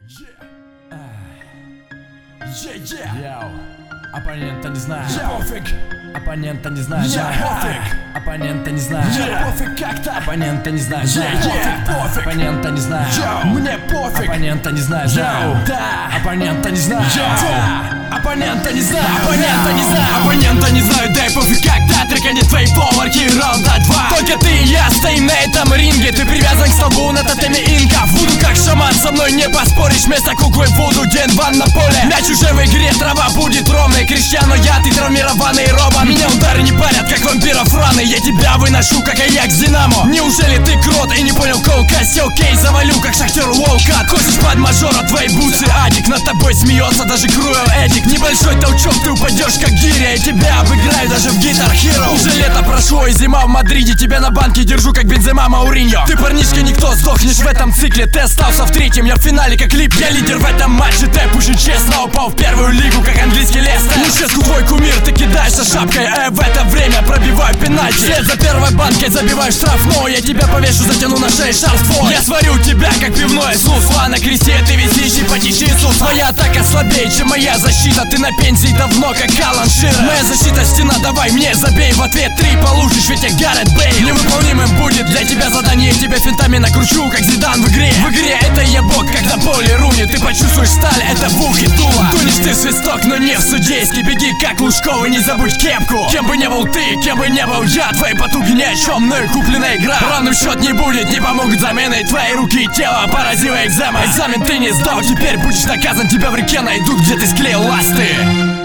Оппонента не знаю. Пофиг. Оппонента не знаю. Пофиг. Оппонента не знаю. Пофиг как-то. Оппонента не знаю. Пофиг. Оппонента не знаю. Мне пофиг. Оппонента не знаю. Да. Оппонента не знаю. Оппонента не знаю. Оппонента не знаю. Оппонента не знаю. Дай пофиг как-то. Трека не твоей поварки. Раунда 2. Только ты и я стоим на этом ринге. Ты привязан к столбу на тотеме инка. Вуду как шаман, со мной не поспоришь. Вместо куклы Вуду день ван на поле. Мяч уже в игре, трава будет ровной. Крещано я, ты травмированный робот. Меня удары не парят, как вампиров раны. Я тебя выношу, как Аякс Динамо. Неужели ты крот и не понял колкасть? Окей, завалю, как шахтер Уолкат. Косишь под мажора, твои бутсы адик. Над тобой смеется даже Круэл Эдик. Небольшой толчок, ты упадешь как гиря. И тебя обыграю даже в Guitar Hero. Уже лето прошло и зима в Мадриде. Тебя на банке держу, как Бензема Мауриньо. Ты парнишка никто, сдохнешь в этом цикле. Ты остался в третьем, я в финале как Лип. Я лидер в этом матче, тэп очень честно. Упал в первую лигу, как английский Лестер. Луческу твой кумир, ты кидаешься шапкой, в это время пробиваю пенальти. Вслед за первой банкой забиваю штрафной. Я тебя повешу, затяну на шее шарф твой. Я сварю тебя, как пивное сусло. На кресте ты висящий по чечицу. Твоя атака слабее, чем моя защита. Ты на пенсии давно, как Алан Ширер. Моя защита стена, давай мне забей. В ответ 3 получишь, ведь я Гаррет Бейл. Невыполнимым будет для тебя задание. Тебя финтами накручу, как Зидан в игре. В игре это я бог, как на поле Руни. Ты почувствуешь сталь, это бух и дула. Тунешь ты свисток, но не в судейский. Беги как Лужков и не забудь кепку. Кем бы не был ты, кем бы не был я, твои потуги ни о чем, но и купленная игра. Равным счет не будет, не помогут замены. Твои руки и тело поразила экзема. Экзамен ты не сдал, теперь будешь наказан. Тебя в реке найдут, где ты склеил ласты.